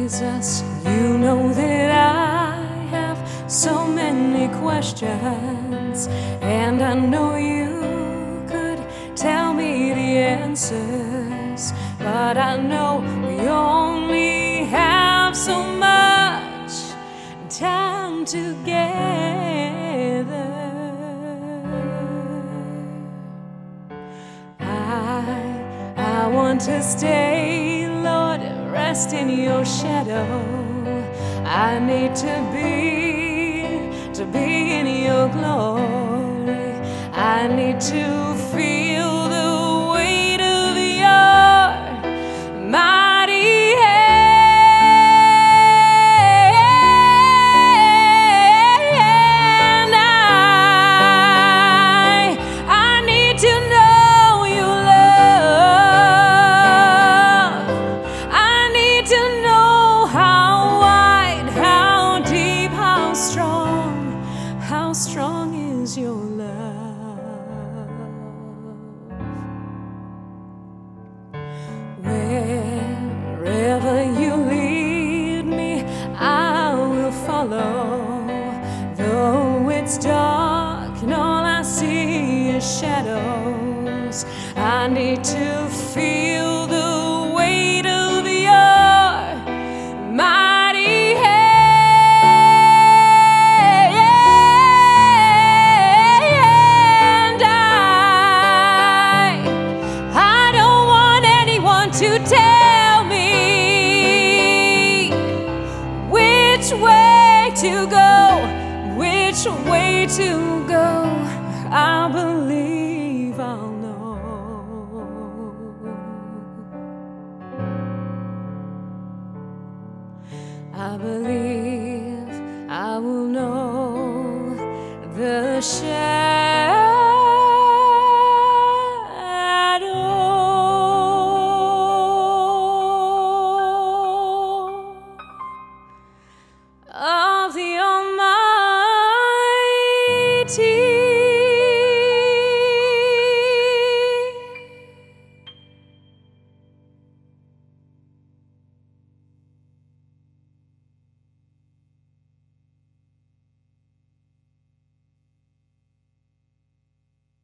Jesus, you know that I have so many questions, and I know you could tell me the answers, but I know we only have so much time together. I want to stay, Lord, rest in your shadow. I need to be in your glory. I need to feel the weight of your mighty hand. I need to know your love. I need to know how wide, how deep, how strong is your love. Wherever you lead me, I will follow. Though it's dark and all I see is shadows, I need to feel the weight of your mighty hand. I don't want anyone to tell me which way to go, which way to go. I believe I'll know. I believe I will know the shadow of the Almighty.